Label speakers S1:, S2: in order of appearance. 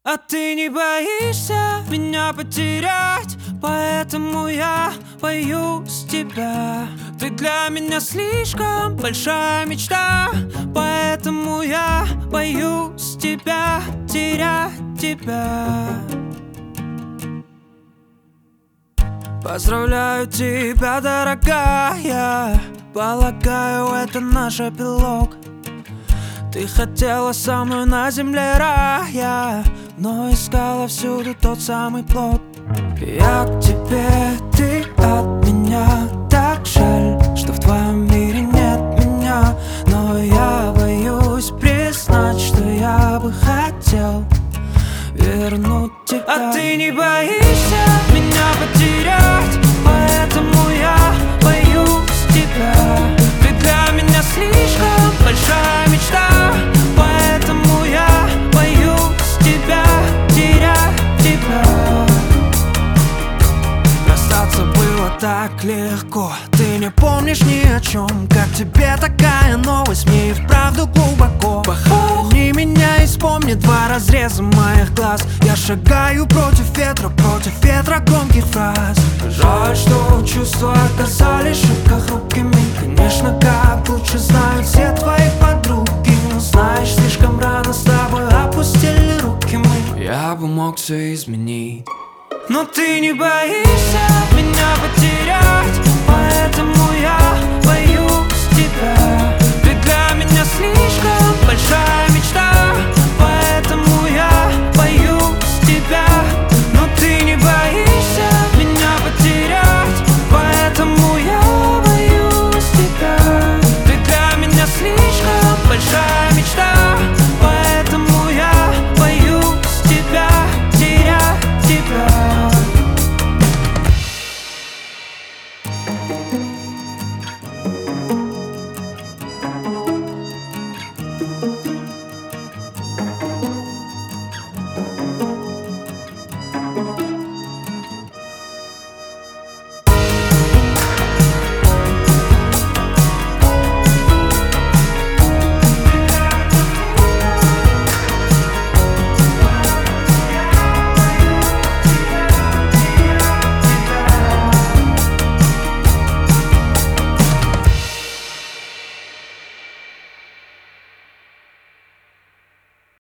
S1: А ты не боишься меня потерять, поэтому я боюсь тебя. Ты для меня слишком большая мечта, поэтому я боюсь тебя, терять тебя. Поздравляю тебя, дорогая, полагаю, это наш эпилог. Ты хотела со мной на земле рая, но искала всюду тот самый плод. Я к тебе, ты от меня. Так жаль, что в твоем мире нет меня, но я боюсь признать, что я бы хотел вернуть тебя. А ты не боишься меня потерять, поэтому я боюсь тебя. Ты для меня слишком большая мечта, поэтому я боюсь тебя, терять тебя. Расстаться было так легко, ты не помнишь ни о чем. Как тебе такая новость, мне и вправду глубоко. Похорони меня и вспомни два разреза моих глаз. Я шагаю против ветра громких фраз. Жаль, что чувства оказались шибко хрупкими. Конечно, как лучше знают все твои подруги, но знаешь, слишком рано с тобой опустили руки мы. Я бы мог все изменить, но ты не боишься меня потерять, поэтому я боюсь тебя. Ты для меня слишком большая мечта,